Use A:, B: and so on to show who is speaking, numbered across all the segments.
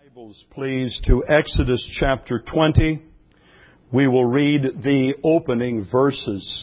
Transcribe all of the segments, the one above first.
A: Bibles, please, to Exodus chapter 20. We will read the opening verses.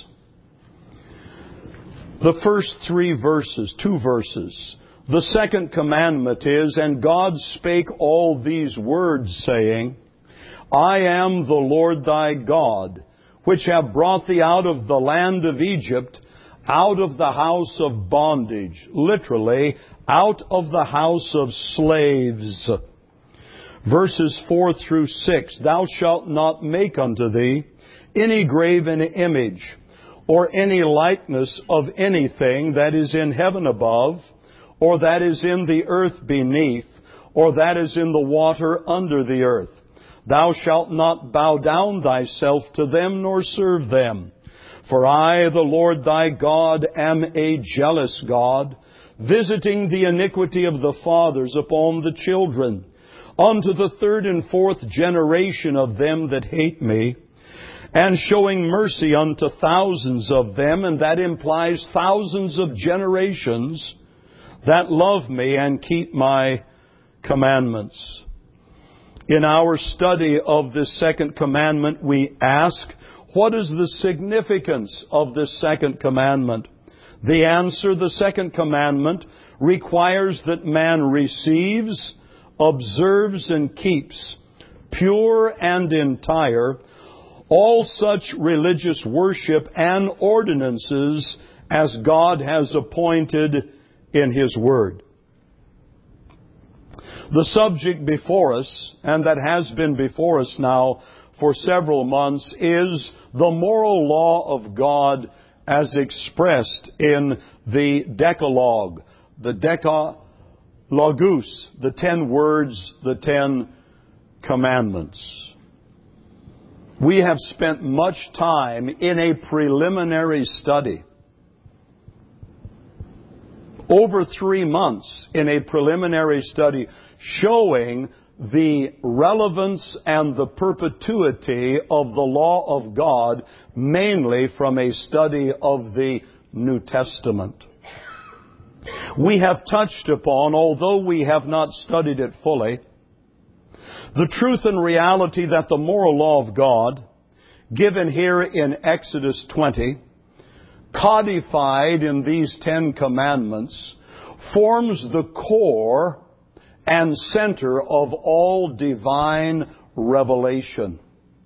A: The first two verses. The second commandment is, "And God spake all these words, saying, I am the Lord thy God, which have brought thee out of the land of Egypt, out of the house of bondage." Literally, out of the house of slaves. Verses 4 through 6. "Thou shalt not make unto thee any graven image, or any likeness of anything that is in heaven above, or that is in the earth beneath, or that is in the water under the earth. Thou shalt not bow down thyself to them, nor serve them. For I, the Lord thy God, am a jealous God, visiting the iniquity of the fathers upon the children, unto the third and fourth generation of them that hate me, and showing mercy unto thousands of them," and that implies thousands of generations, "that love me and keep my commandments." In our study of this second commandment, we ask, what is the significance of this second commandment? The answer, the second commandment requires that man receives, observes, and keeps, pure and entire, all such religious worship and ordinances as God has appointed in His Word. The subject before us, and that has been before us now for several months, is the moral law of God as expressed in the Decalogue, the Decalogus, the 10 words, the 10 commandments. We have spent much time in a preliminary study, over 3 months in a preliminary study, showing the relevance and the perpetuity of the law of God, mainly from a study of the New Testament. We have touched upon, although we have not studied it fully, the truth and reality that the moral law of God, given here in Exodus 20, codified in these 10 commandments, forms the core and center of all divine revelation.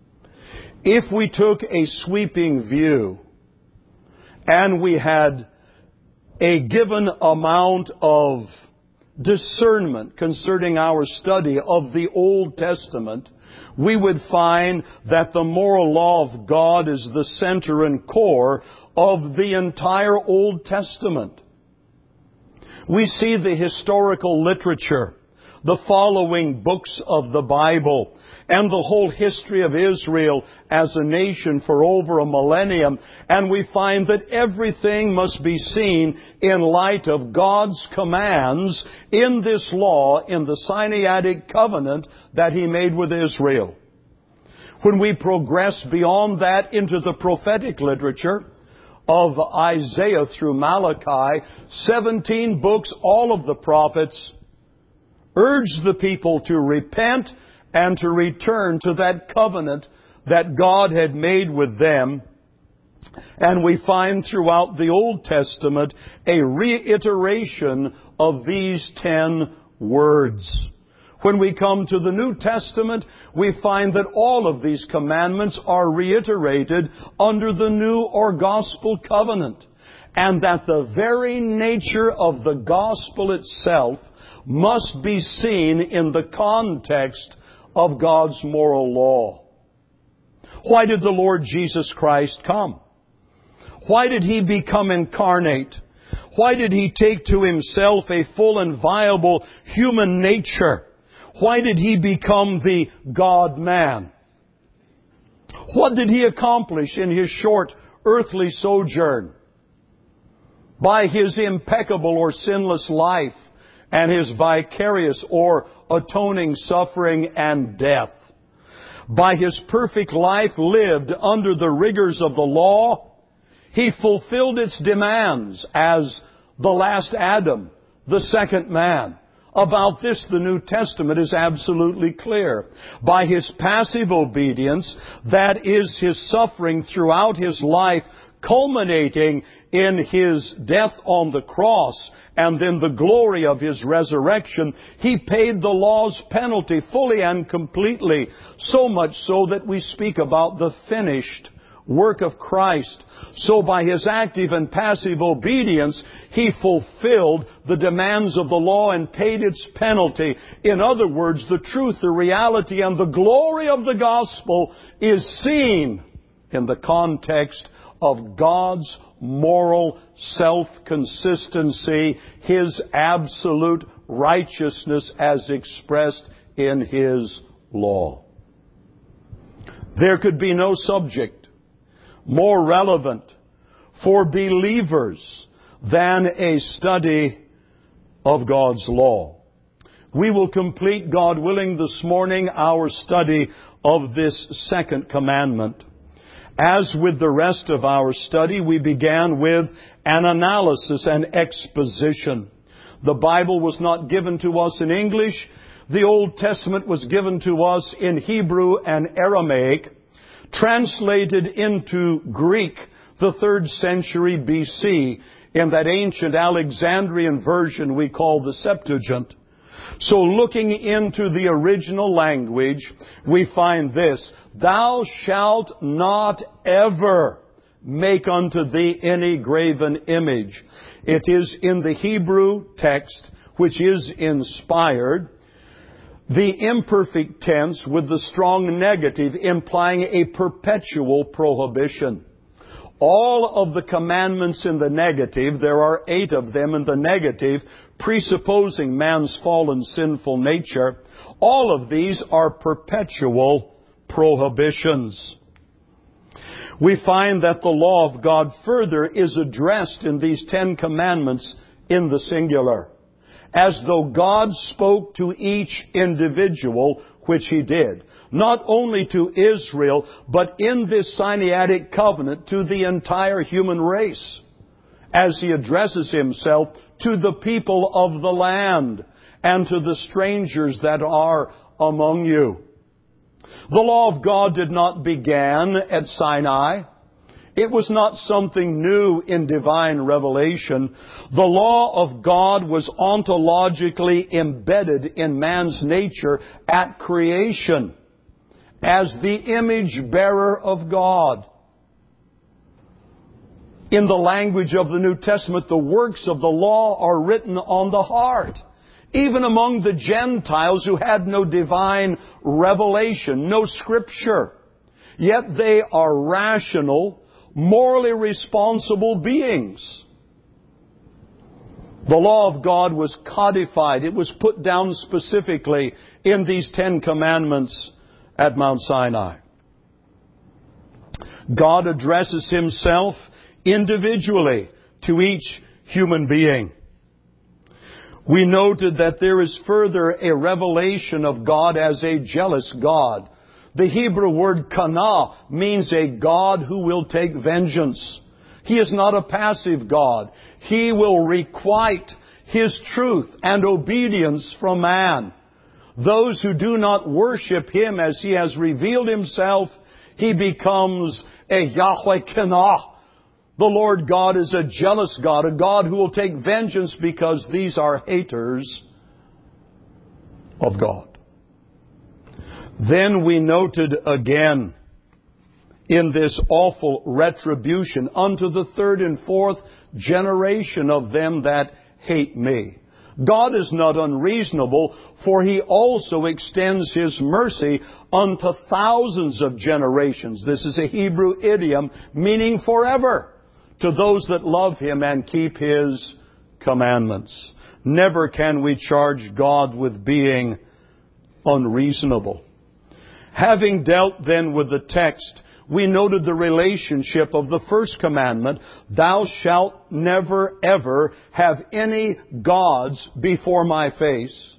A: If we took a sweeping view and we had a given amount of discernment concerning our study of the Old Testament, we would find that the moral law of God is the center and core of the entire Old Testament. We see the historical literature, the following books of the Bible, and the whole history of Israel as a nation for over a millennium, and we find that everything must be seen in light of God's commands in this law, in the Sinaitic covenant that He made with Israel. When we progress beyond that into the prophetic literature of Isaiah through Malachi, 17 books, all of the prophets urge the people to repent and to return to that covenant that God had made with them. And we find throughout the Old Testament a reiteration of these 10 words. When we come to the New Testament, we find that all of these commandments are reiterated under the new or gospel covenant, and that the very nature of the gospel itself must be seen in the context of God's moral law. Why did the Lord Jesus Christ come? Why did He become incarnate? Why did He take to Himself a full and viable human nature? Why did He become the God-man? What did He accomplish in His short earthly sojourn? By His impeccable or sinless life and His vicarious or atoning suffering and death. By His perfect life lived under the rigors of the law, He fulfilled its demands as the last Adam, the second man, About this, the New Testament is absolutely clear. By His passive obedience, that is His suffering throughout His life, culminating in His death on the cross and then the glory of His resurrection, He paid the law's penalty fully and completely, so much so that we speak about the finished work of Christ. So by His active and passive obedience, He fulfilled the demands of the law and paid its penalty. In other words, the truth, the reality, and the glory of the gospel is seen in the context of God's moral self-consistency, His absolute righteousness as expressed in His law. There could be no subject more relevant for believers than a study of God's law. We will complete, God willing, this morning our study of this second commandment. As with the rest of our study, we began with an analysis and exposition. The Bible was not given to us in English. The Old Testament was given to us in Hebrew and Aramaic, translated into Greek the 3rd century BC in that ancient Alexandrian version we call the Septuagint. So looking into the original language, we find this: "Thou shalt not ever make unto thee any graven image." It is in the Hebrew text, which is inspired, the imperfect tense with the strong negative, implying a perpetual prohibition. All of the commandments in the negative, there are 8 of them in the negative, presupposing man's fallen sinful nature, all of these are perpetual prohibitions. We find that the law of God further is addressed in these 10 commandments in the singular, as though God spoke to each individual, which He did. Not only to Israel, but in this Sinaitic covenant to the entire human race, as He addresses Himself to the people of the land and to the strangers that are among you. The law of God did not begin at Sinai. It was not something new in divine revelation. The law of God was ontologically embedded in man's nature at creation as the image bearer of God. In the language of the New Testament, the works of the law are written on the heart. Even among the Gentiles who had no divine revelation, no Scripture. Yet they are rational, morally responsible beings. The law of God was codified. It was put down specifically in these 10 commandments at Mount Sinai. God addresses Himself individually to each human being. We noted that there is further a revelation of God as a jealous God. The Hebrew word kana means a God who will take vengeance. He is not a passive God. He will requite His truth and obedience from man. Those who do not worship Him as He has revealed Himself, He becomes a Yahweh kana. The Lord God is a jealous God, a God who will take vengeance because these are haters of God. Then we noted again in this awful retribution unto the 3rd and 4th generation of them that hate me. God is not unreasonable, for He also extends His mercy unto thousands of generations. This is a Hebrew idiom meaning forever, to those that love Him and keep His commandments. Never can we charge God with being unreasonable. Having dealt then with the text, we noted the relationship of the first commandment, "Thou shalt never ever have any gods before my face,"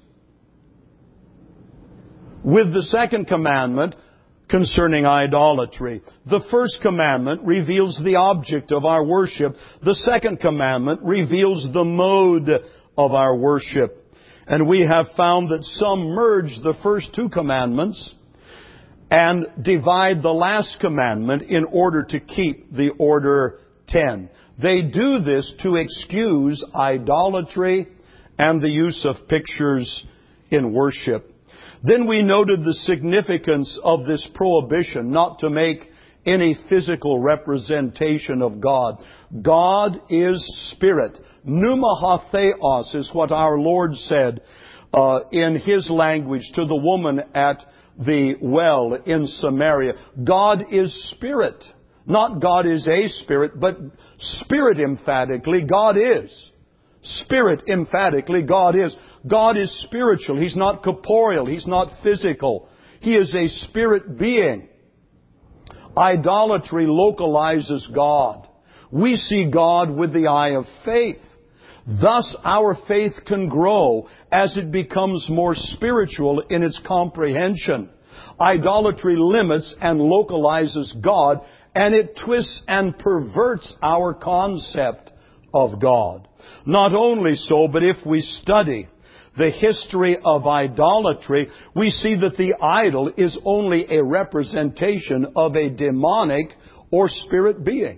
A: with the second commandment concerning idolatry. The first commandment reveals the object of our worship. The second commandment reveals the mode of our worship. And we have found that some merge the first 2 commandments and divide the last commandment in order to keep the order 10. They do this to excuse idolatry and the use of pictures in worship. Then we noted the significance of this prohibition not to make any physical representation of God. God is spirit. Pneuma ha theos is what our Lord said in His language to the woman at the well in Samaria. God is spirit. Not God is a spirit, but spirit emphatically, God is. Spirit emphatically, God is. God is spiritual. He's not corporeal. He's not physical. He is a spirit being. Idolatry localizes God. We see God with the eye of faith. Thus, our faith can grow as it becomes more spiritual in its comprehension. Idolatry limits and localizes God, and it twists and perverts our concept of God. Not only so, but if we study the history of idolatry, we see that the idol is only a representation of a demonic or spirit being.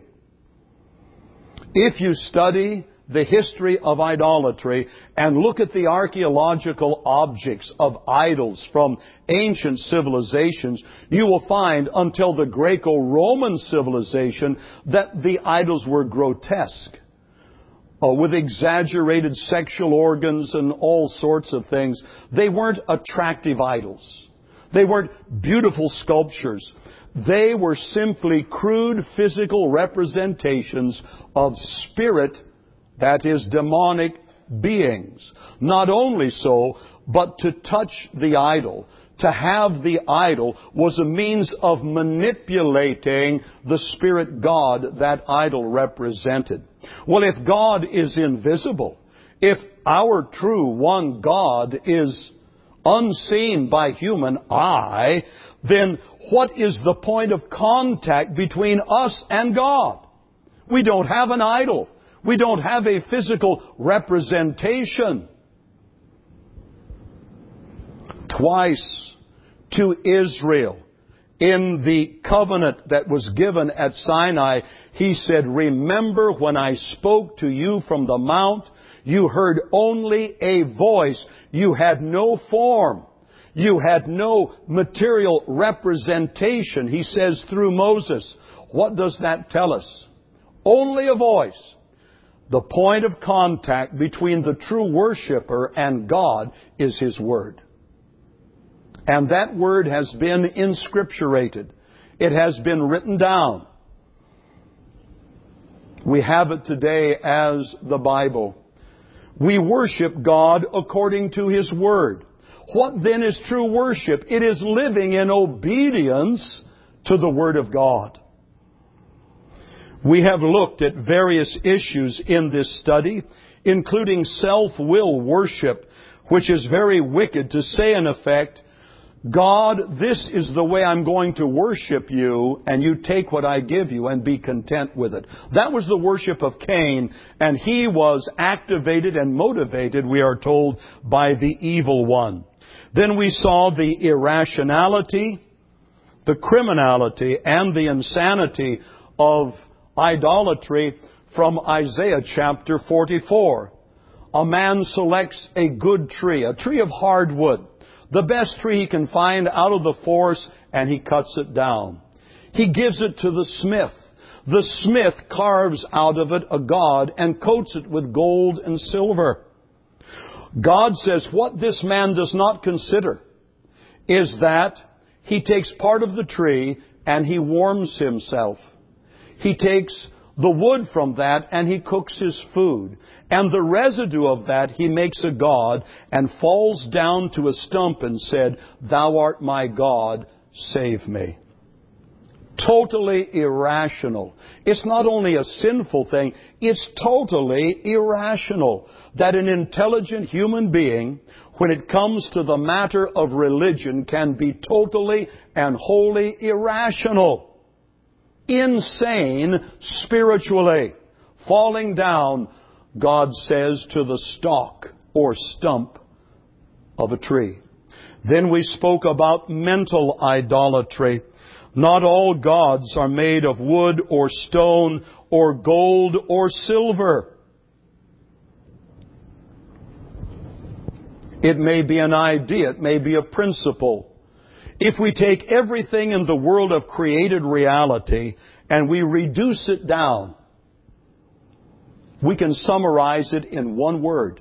A: If you study the history of idolatry and look at the archaeological objects of idols from ancient civilizations, you will find until the Greco-Roman civilization that the idols were grotesque, with exaggerated sexual organs and all sorts of things. They weren't attractive idols. They weren't beautiful sculptures. They were simply crude physical representations of spirit, that is, demonic beings. Not only so, but to touch the idol, to have the idol, was a means of manipulating the spirit God that idol represented. Well, if God is invisible, if our true one God is unseen by human eye, then what is the point of contact between us and God? We don't have an idol. We don't have a physical representation. Twice to Israel, in the covenant that was given at Sinai, He said, "Remember when I spoke to you from the mount, you heard only a voice. You had no form. You had no material representation." He says through Moses. What does that tell us? Only a voice. The point of contact between the true worshiper and God is His Word. And that Word has been inscripturated. It has been written down. We have it today as the Bible. We worship God according to His Word. What then is true worship? It is living in obedience to the Word of God. We have looked at various issues in this study, including self-will worship, which is very wicked, to say in effect, God, this is the way I'm going to worship you, and you take what I give you and be content with it. That was the worship of Cain, and he was activated and motivated, we are told, by the evil one. Then we saw the irrationality, the criminality, and the insanity of idolatry from Isaiah chapter 44. A man selects a good tree, a tree of hardwood, the best tree he can find out of the forest, and he cuts it down. He gives it to the smith. The smith carves out of it a god and coats it with gold and silver. God says what this man does not consider is that he takes part of the tree and he warms himself. He takes the wood from that and he cooks his food. And the residue of that he makes a god and falls down to a stump and said, "Thou art my God, save me." Totally irrational. It's not only a sinful thing, it's totally irrational that an intelligent human being, when it comes to the matter of religion, can be totally and wholly irrational. Insane spiritually. Falling down, God says, to the stalk or stump of a tree. Then we spoke about mental idolatry. Not all gods are made of wood or stone or gold or silver. It may be an idea. It may be a principle. If we take everything in the world of created reality and we reduce it down, we can summarize it in one word: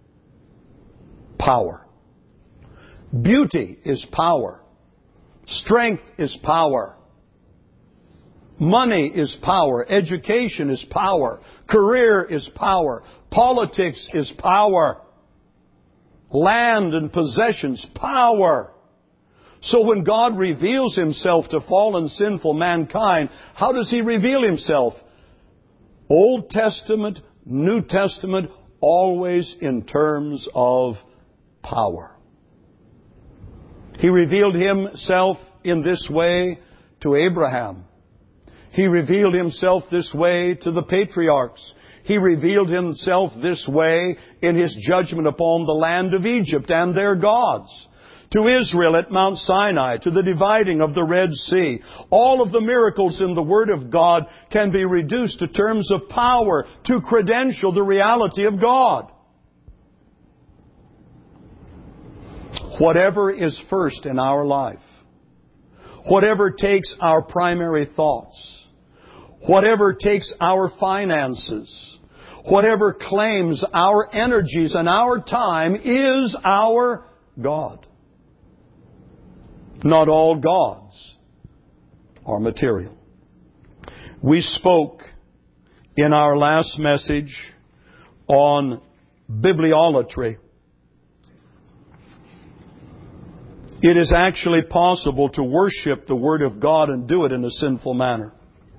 A: power. Beauty is power. Strength is power. Money is power. Education is power. Career is power. Politics is power. Land and possessions, power. So when God reveals Himself to fallen, sinful mankind, how does He reveal Himself? Old Testament, New Testament, always in terms of power. He revealed Himself in this way to Abraham. He revealed Himself this way to the patriarchs. He revealed Himself this way in His judgment upon the land of Egypt and their gods. To Israel at Mount Sinai, to the dividing of the Red Sea. All of the miracles in the Word of God can be reduced to terms of power, to credential the reality of God. Whatever is first in our life, whatever takes our primary thoughts, whatever takes our finances, whatever claims our energies and our time is our God. Not all gods are material. We spoke in our last message on bibliolatry. It is actually possible to worship the Word of God and do it in a sinful manner.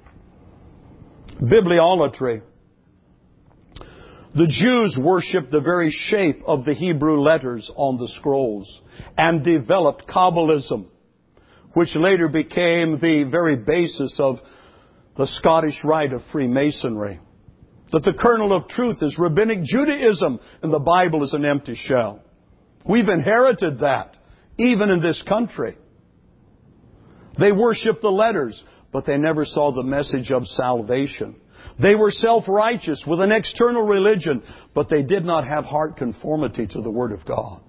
A: Bibliolatry. The Jews worshipped the very shape of the Hebrew letters on the scrolls and developed Kabbalism, which later became the very basis of the Scottish rite of Freemasonry. That the kernel of truth is Rabbinic Judaism and the Bible is an empty shell. We've inherited that. Even in this country. They worshiped the letters, but they never saw the message of salvation. They were self-righteous with an external religion, but they did not have heart conformity to the Word of God.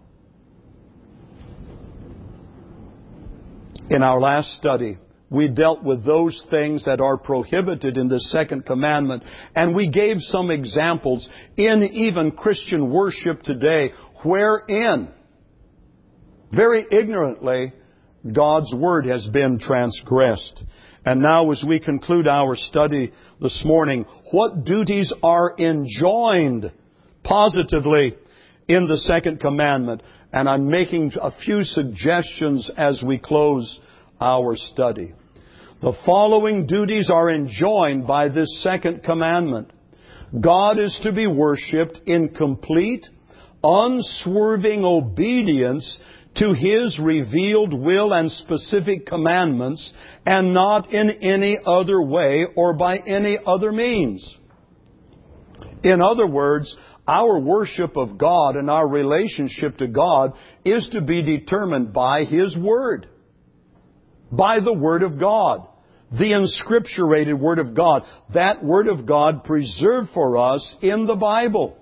A: In our last study, we dealt with those things that are prohibited in the second commandment, and we gave some examples in even Christian worship today, wherein very ignorantly, God's Word has been transgressed. And now as we conclude our study this morning, what duties are enjoined positively in the second commandment? And I'm making a few suggestions as we close our study. The following duties are enjoined by this second commandment. God is to be worshipped in complete, unswerving obedience to His revealed will and specific commandments, and not in any other way or by any other means. In other words, our worship of God and our relationship to God is to be determined by His Word. By the Word of God. The inscripturated Word of God. That Word of God preserved for us in the Bible.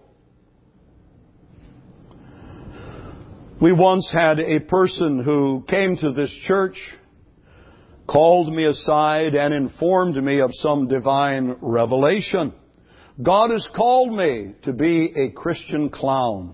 A: We once had a person who came to this church, called me aside and informed me of some divine revelation. God has called me to be a Christian clown.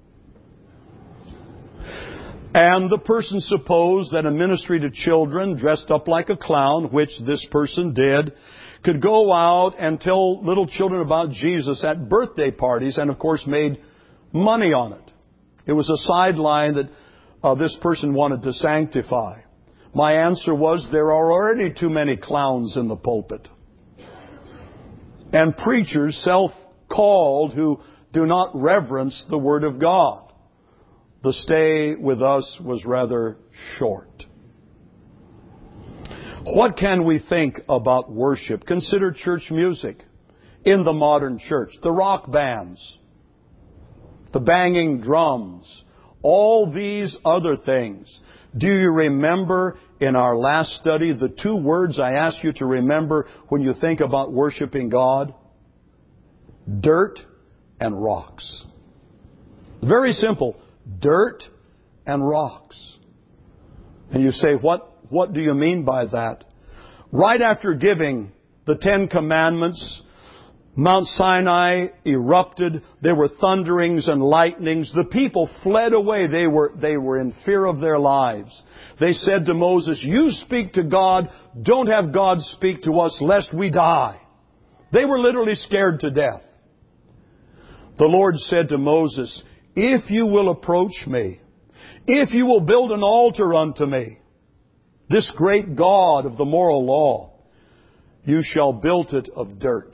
A: And the person supposed that a ministry to children dressed up like a clown, which this person did, could go out and tell little children about Jesus at birthday parties and, of course, made money on it. It was a sideline that this person wanted to sanctify. My answer was, there are already too many clowns in the pulpit. And preachers, self-called, who do not reverence the Word of God. The stay with us was rather short. What can we think about worship? Consider church music in the modern church. The rock bands. The banging drums. all these other things. Do you remember in our last study the two words I asked you to remember when you think about worshiping God? Dirt and rocks. Very simple. Dirt and rocks. And you say, what do you mean by that? Right after giving the 10 Commandments, Mount Sinai erupted. There were thunderings and lightnings. The people fled away. They were in fear of their lives. They said to Moses, "You speak to God. Don't have God speak to us lest we die." They were literally scared to death. The Lord said to Moses, "If you will approach me, if you will build an altar unto me, this great God of the moral law, you shall build it of dirt.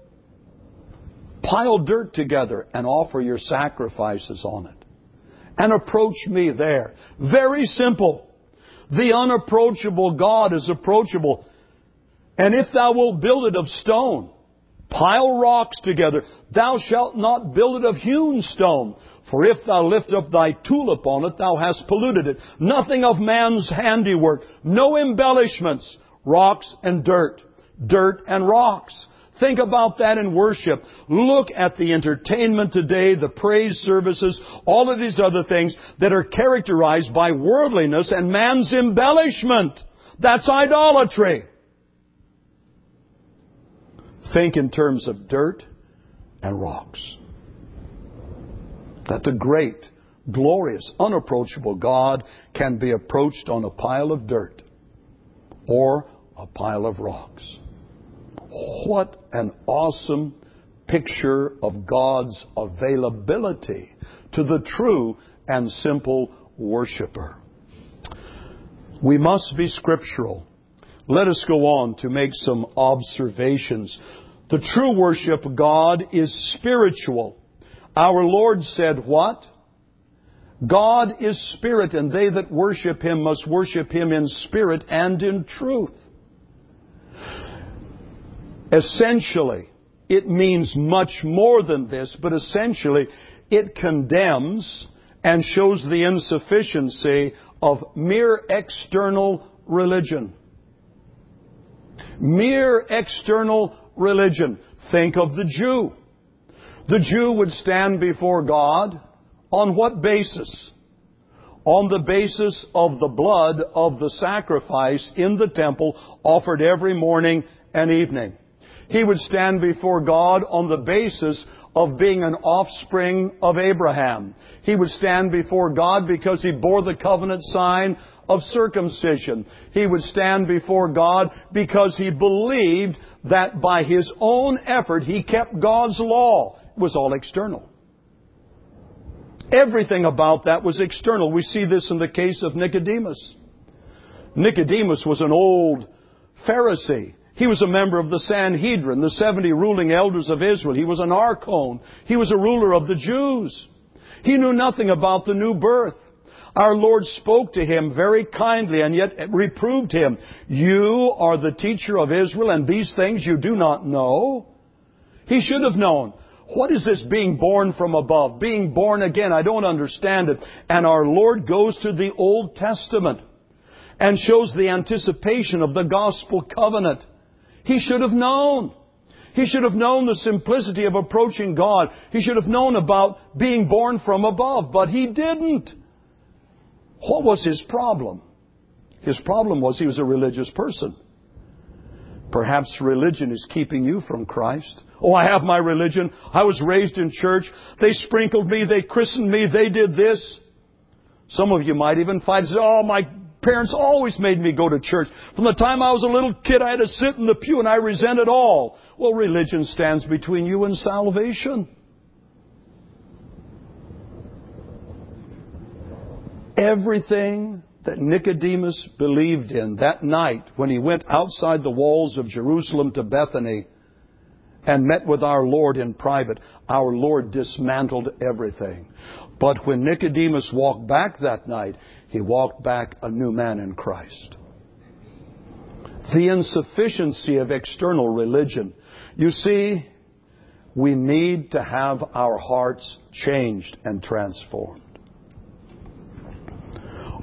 A: Pile dirt together and offer your sacrifices on it. And approach me there." Very simple. The unapproachable God is approachable. "And if thou wilt build it of stone, pile rocks together. Thou shalt not build it of hewn stone. For if thou lift up thy tool upon it, thou hast polluted it. Nothing of man's handiwork. No embellishments. Rocks and dirt. Dirt and rocks." Think about that in worship. Look at the entertainment today, the praise services, all of these other things that are characterized by worldliness and man's embellishment. That's idolatry. Think in terms of dirt and rocks. That the great, glorious, unapproachable God can be approached on a pile of dirt or a pile of rocks. What an awesome picture of God's availability to the true and simple worshiper. We must be scriptural. Let us go on to make some observations. The true worship of God is spiritual. Our Lord said what? God is spirit, and they that worship Him must worship Him in spirit and in truth. Essentially, it means much more than this, but essentially it condemns and shows the insufficiency of mere external religion. Mere external religion. Think of the Jew. The Jew would stand before God on what basis? On the basis of the blood of the sacrifice in the temple offered every morning and evening. He would stand before God on the basis of being an offspring of Abraham. He would stand before God because he bore the covenant sign of circumcision. He would stand before God because he believed that by his own effort he kept God's law. It was all external. Everything about that was external. We see this in the case of Nicodemus. Nicodemus was an old Pharisee. He was a member of the Sanhedrin, the 70 ruling elders of Israel. He was an archon. He was a ruler of the Jews. He knew nothing about the new birth. Our Lord spoke to him very kindly and yet reproved him. "You are the teacher of Israel, and these things you do not know." He should have known. What is this being born from above? Being born again? I don't understand it. And our Lord goes to the Old Testament and shows the anticipation of the gospel covenant. He should have known. He should have known the simplicity of approaching God. He should have known about being born from above, but he didn't. What was his problem? His problem was he was a religious person. Perhaps religion is keeping you from Christ. "Oh, I have my religion. I was raised in church. They sprinkled me. They christened me. They did this." Some of you might even fight and say, "Oh, my parents always made me go to church. From the time I was a little kid, I had to sit in the pew and I resent it all." Well, religion stands between you and salvation. Everything that Nicodemus believed in that night when he went outside the walls of Jerusalem to Bethany and met with our Lord in private, our Lord dismantled everything. But when Nicodemus walked back that night, he walked back a new man in Christ. The insufficiency of external religion. You see, we need to have our hearts changed and transformed.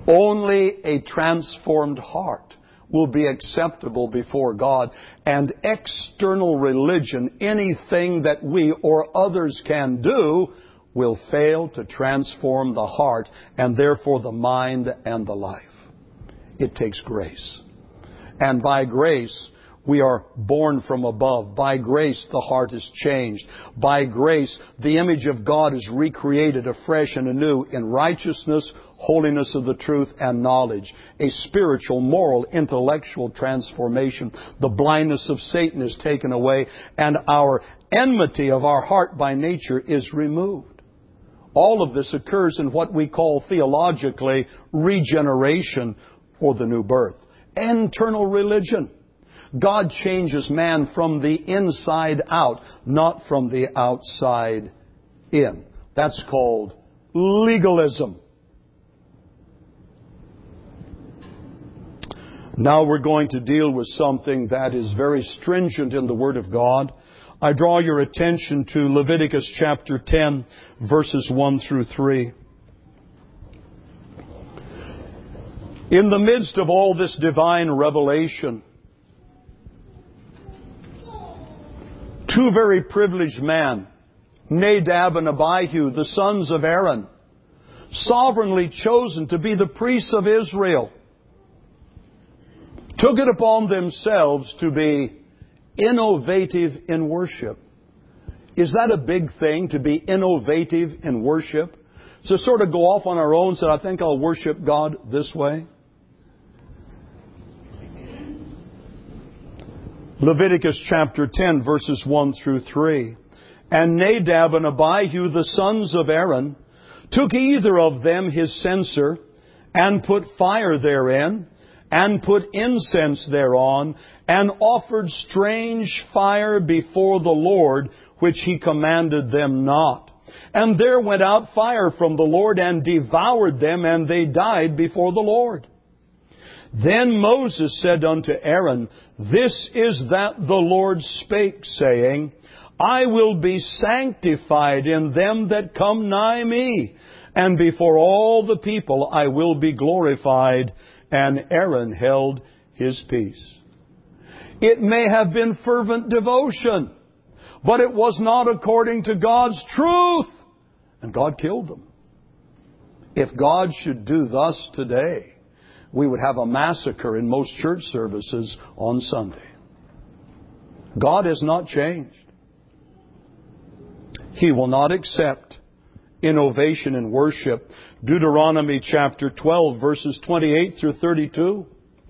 A: Only a transformed heart will be acceptable before God. And external religion, anything that we or others can do, will fail to transform the heart and therefore the mind and the life. It takes grace. And by grace, we are born from above. By grace, the heart is changed. By grace, the image of God is recreated afresh and anew in righteousness, holiness of the truth, and knowledge. A spiritual, moral, intellectual transformation. The blindness of Satan is taken away, and our enmity of our heart by nature is removed. All of this occurs in what we call theologically regeneration, or the new birth. Internal religion. God changes man from the inside out, not from the outside in. That's called legalism. Now we're going to deal with something that is very stringent in the Word of God. I draw your attention to Leviticus chapter 10, verses 1 through 3. In the midst of all this divine revelation, two very privileged men, Nadab and Abihu, the sons of Aaron, sovereignly chosen to be the priests of Israel, took it upon themselves to be innovative in worship. Is that a big thing, to be innovative in worship? To sort of go off on our own and say, I think I'll worship God this way? Leviticus chapter 10, verses 1 through 3. And Nadab and Abihu, the sons of Aaron, took either of them his censer, and put fire therein, and put incense thereon, and offered strange fire before the Lord, which He commanded them not. And there went out fire from the Lord, and devoured them, and they died before the Lord. Then Moses said unto Aaron, This is that the Lord spake, saying, I will be sanctified in them that come nigh me, and before all the people I will be glorified. And Aaron held his peace. It may have been fervent devotion, but it was not according to God's truth. And God killed them. If God should do thus today, we would have a massacre in most church services on Sunday. God has not changed. He will not accept innovation in worship. Deuteronomy chapter 12, verses 28 through 32.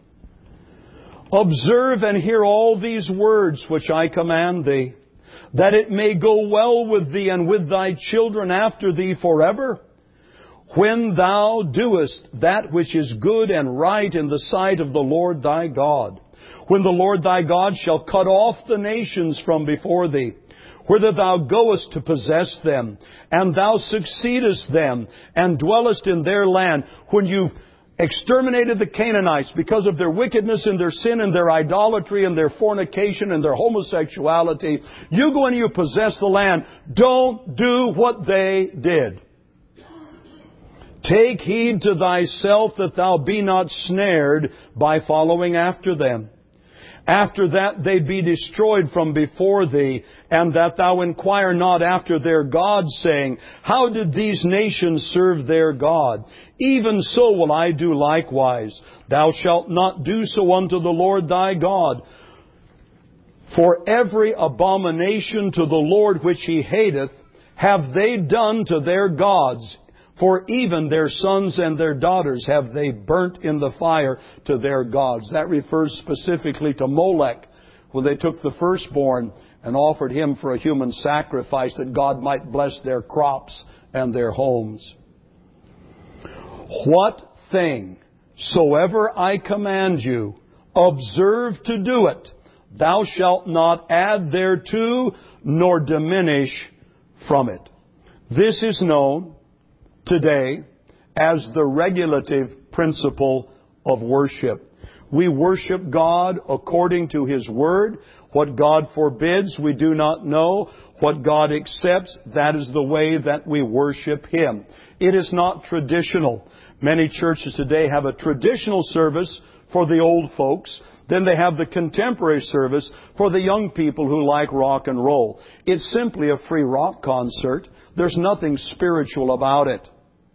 A: Observe and hear all these words which I command thee, that it may go well with thee and with thy children after thee forever, when thou doest that which is good and right in the sight of the Lord thy God. When the Lord thy God shall cut off the nations from before thee, whither thou goest to possess them, and thou succeedest them, and dwellest in their land. When you've exterminated the Canaanites because of their wickedness and their sin and their idolatry and their fornication and their homosexuality, you go and you possess the land. Don't do what they did. Take heed to thyself that thou be not snared by following after them. After that they be destroyed from before thee, and that thou inquire not after their gods, saying, How did these nations serve their God? Even so will I do likewise. Thou shalt not do so unto the Lord thy God. For every abomination to the Lord which He hateth have they done to their gods. For even their sons and their daughters have they burnt in the fire to their gods. That refers specifically to Molech, when they took the firstborn and offered him for a human sacrifice that God might bless their crops and their homes. What thing soever I command you, observe to do it. Thou shalt not add thereto, nor diminish from it. This is known today as the regulative principle of worship. We worship God according to His Word. What God forbids, we do not know. What God accepts, that is the way that we worship Him. It is not traditional. Many churches today have a traditional service for the old folks. Then they have the contemporary service for the young people who like rock and roll. It's simply a free rock concert. There's nothing spiritual about it.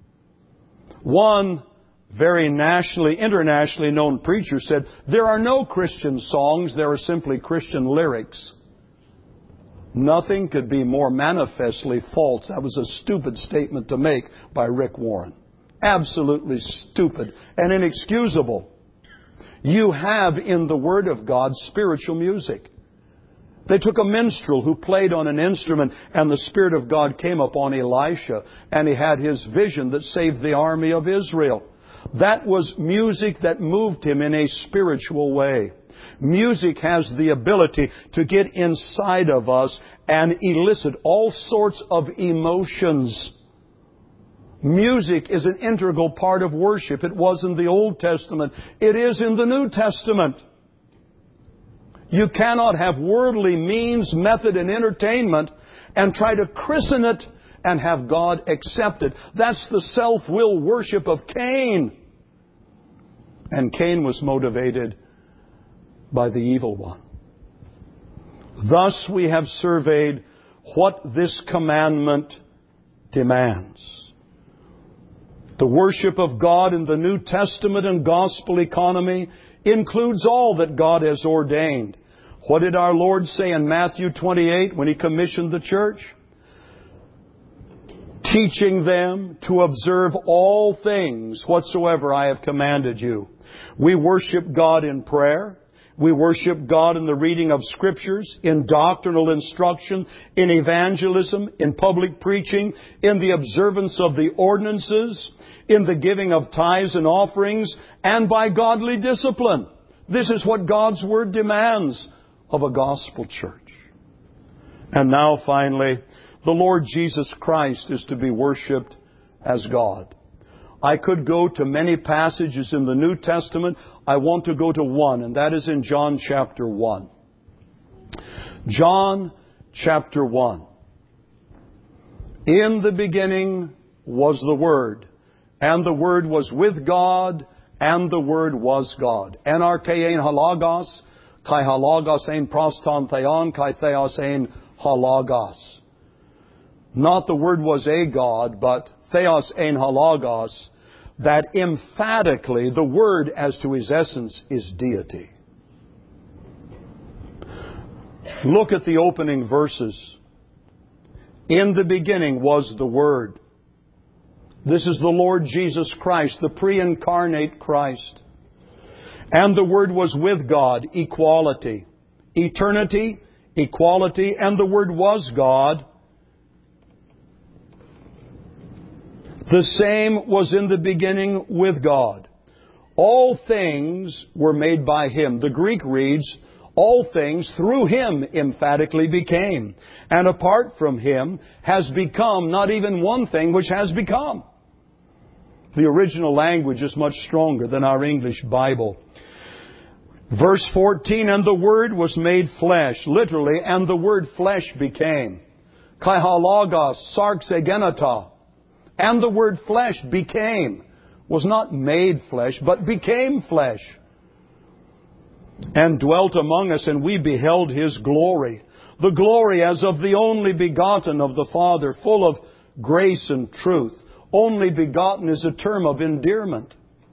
A: One very internationally known preacher said, there are no Christian songs, there are simply Christian lyrics. Nothing could be more manifestly false. That was a stupid statement to make by Rick Warren. Absolutely stupid and inexcusable. You have in the Word of God spiritual music. They took a minstrel who played on an instrument, and the Spirit of God came upon Elisha, and he had his vision that saved the army of Israel. That was music that moved him in a spiritual way. Music has the ability to get inside of us and elicit all sorts of emotions. Music is an integral part of worship. It was in the Old Testament. It is in the New Testament. You cannot have worldly means, method, and entertainment and try to christen it and have God accept it. That's the self-will worship of Cain. And Cain was motivated by the evil one. Thus we have surveyed what this commandment demands. The worship of God in the New Testament and gospel economy includes all that God has ordained. What did our Lord say in Matthew 28 when He commissioned the church? Teaching them to observe all things whatsoever I have commanded you. We worship God in prayer. We worship God in the reading of Scriptures, in doctrinal instruction, in evangelism, in public preaching, in the observance of the ordinances, in the giving of tithes and offerings, and by godly discipline. This is what God's Word demands of a gospel church. And now finally, the Lord Jesus Christ is to be worshipped as God. I could go to many passages in the New Testament. I want to go to one, and that is in John chapter 1. John chapter 1. In the beginning was the Word, and the Word was with God, and the Word was God. Enarchein halagos, kai halagos ein proston theon, kai theos ein halagos. Not the Word was a God, but theos ein halagos, that emphatically the Word as to His essence is deity. Look at the opening verses. In the beginning was the Word. This is the Lord Jesus Christ, the pre-incarnate Christ. And the Word was with God, equality. Eternity, equality, and the Word was God. The same was in the beginning with God. All things were made by Him. The Greek reads, all things through Him emphatically became. And apart from Him has become not even one thing which has become. The original language is much stronger than our English Bible. Verse 14, and the Word was made flesh. Literally, and the word flesh became. Kai halagos sarxegenata. And the word flesh became, was not made flesh, but became flesh. And dwelt among us, and we beheld His glory. The glory as of the only begotten of the Father, full of grace and truth. Only begotten is a term of endearment.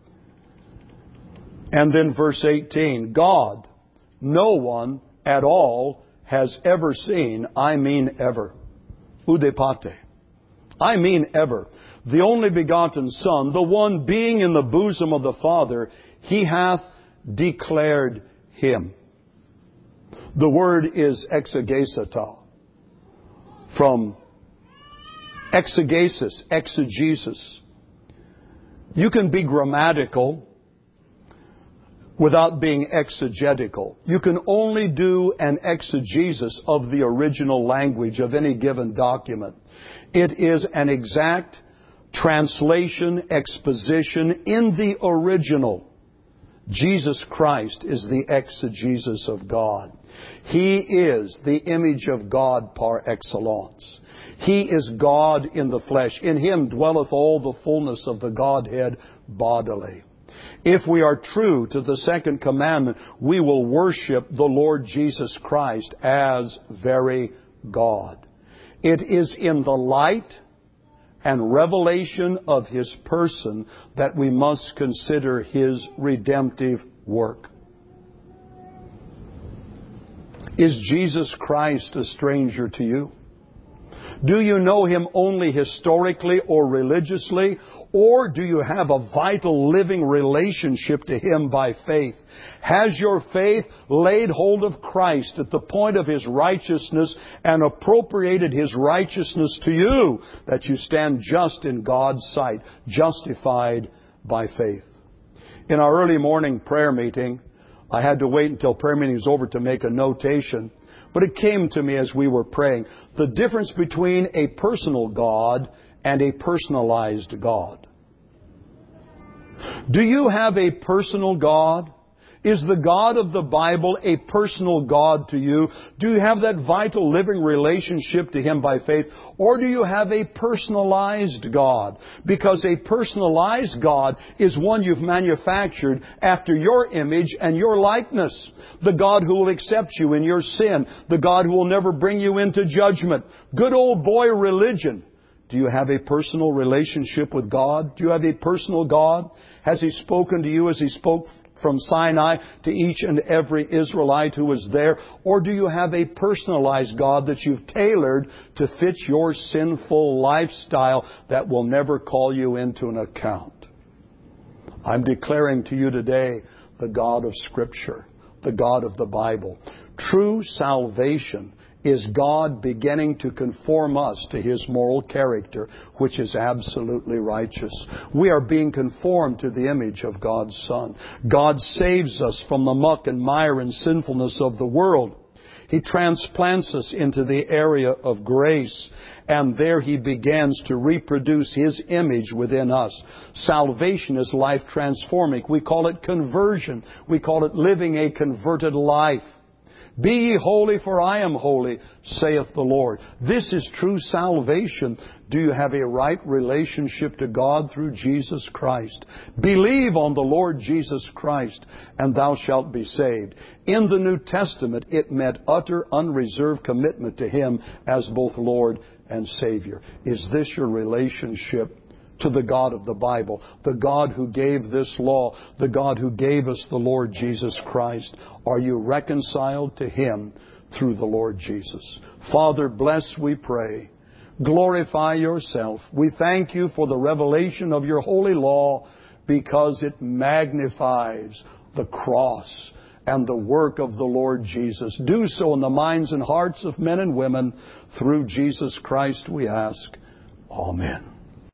A: And then verse 18, God, no one at all has ever seen, I mean ever. Udepate. I mean ever. The only begotten Son, the one being in the bosom of the Father, He hath declared Him. The word is exegesata. From exegesis, exegesis. You can be grammatical without being exegetical. You can only do an exegesis of the original language of any given document. It is an exact translation, exposition in the original. Jesus Christ is the exegesis of God. He is the image of God par excellence. He is God in the flesh. In Him dwelleth all the fullness of the Godhead bodily. If we are true to the second commandment, we will worship the Lord Jesus Christ as very God. It is in the light and revelation of His person that we must consider His redemptive work. Is Jesus Christ a stranger to you? Do you know Him only historically or religiously? Or do you have a vital living relationship to Him by faith? Has your faith laid hold of Christ at the point of His righteousness and appropriated His righteousness to you, that you stand just in God's sight, justified by faith? In our early morning prayer meeting, I had to wait until prayer meeting was over to make a notation. But it came to me as we were praying, the difference between a personal God and a personalized God. Do you have a personal God? Is the God of the Bible a personal God to you? Do you have that vital living relationship to Him by faith? Or do you have a personalized God? Because a personalized God is one you've manufactured after your image and your likeness. The God who will accept you in your sin. The God who will never bring you into judgment. Good old boy religion. Do you have a personal relationship with God? Do you have a personal God? Has He spoken to you as He spoke from Sinai to each and every Israelite who was there? Or do you have a personalized God that you've tailored to fit your sinful lifestyle that will never call you into an account? I'm declaring to you today the God of Scripture, the God of the Bible. True salvation is God beginning to conform us to His moral character, which is absolutely righteous. We are being conformed to the image of God's Son. God saves us from the muck and mire and sinfulness of the world. He transplants us into the area of grace, and there He begins to reproduce His image within us. Salvation is life transforming. We call it conversion. We call it living a converted life. Be ye holy, for I am holy, saith the Lord. This is true salvation. Do you have a right relationship to God through Jesus Christ? Believe on the Lord Jesus Christ, and thou shalt be saved. In the New Testament, it meant utter, unreserved commitment to Him as both Lord and Savior. Is this your relationship to the God of the Bible, the God who gave this law, the God who gave us the Lord Jesus Christ? Are you reconciled to Him through the Lord Jesus? Father, bless, we pray. Glorify Yourself. We thank You for the revelation of Your holy law, because it magnifies the cross and the work of the Lord Jesus. Do so in the minds and hearts of men and women. Through Jesus Christ we ask. Amen.